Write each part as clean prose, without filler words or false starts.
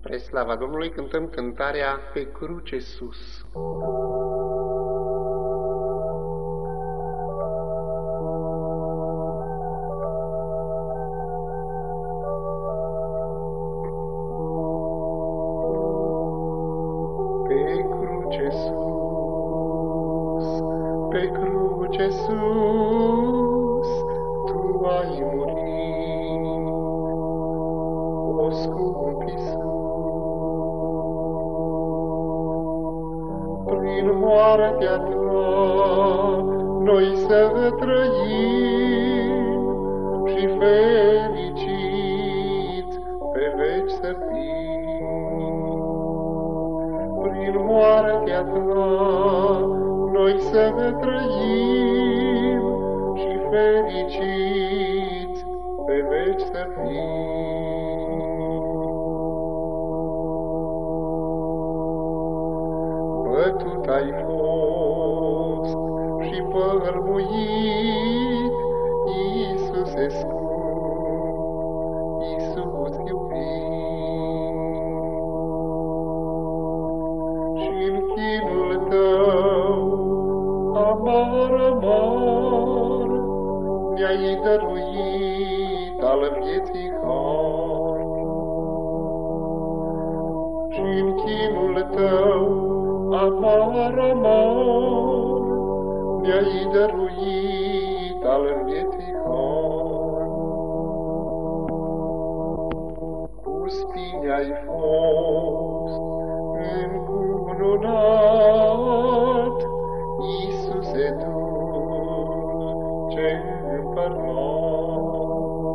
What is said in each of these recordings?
Spre slava Domnului cântăm cântarea Pe cruce sus. Pe cruce sus, pe cruce sus, Tu ai murit, o scump Iisus. Prin moartea Ta, noi să trăim și fericiți pe veci să fim. Prin moartea Ta, noi să trăim și fericiți pe veci să fim. Bătut ai fost și pălmuit, Iisuse scump, Iisus iubit. Și-n chinul Tău amar, mi-ai dăruit al vieții har. Și-n chinul Tău amar, mi-ai dăruit al vieții har. Cu spini ai fost încununat, Iisuse dulce împărat.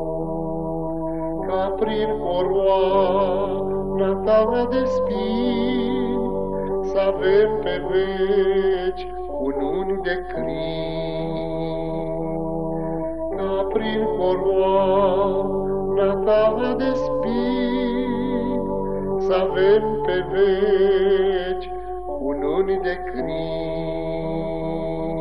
Ca prin coroana Ta de spini să-avem pe veci cununi de crin. Ca prin coroana Ta de spini să-avem pe veci cununi de crin.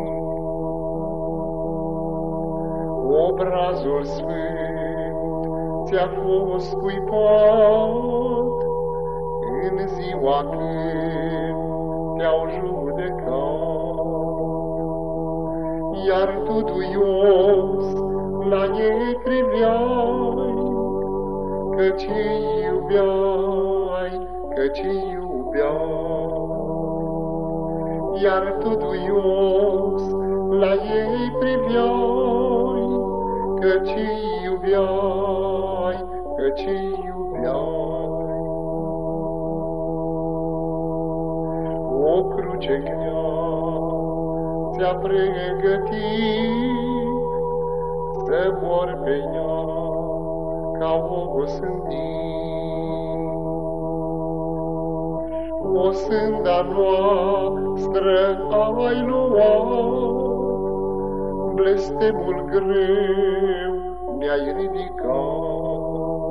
Obrazul sfânt ți-a fost scuipat în ziua când Te-au judecat, iar Tu, duios, la ei priveai, căci iubeai, căci iubeai. Iar Tu, duios, la ei priveai, căci iubeai, căci iubeai. O cruce grea ți-a pregătit să mori pe ea ca o sândit. O sânda noastră ai luat, blestemul greu ne-ai ridicat.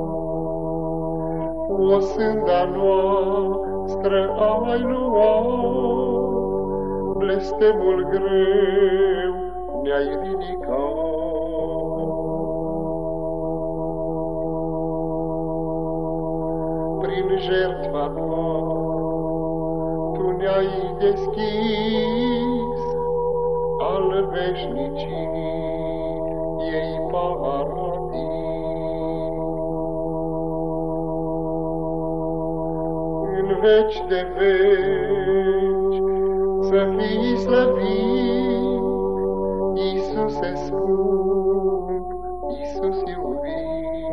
O sânda noastră ai luat, blestemul greu ne-ai ridicat. Prin jertfa Ta, Tu ne-ai deschis al veșniciei paradis. În veci de veci să fii slăvit, Iisuse scump, Iisus iubit.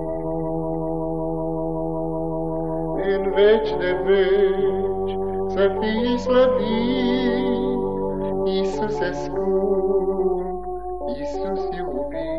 În veci de veci să fii slăvit, Iisuse scump, Iisus iubit.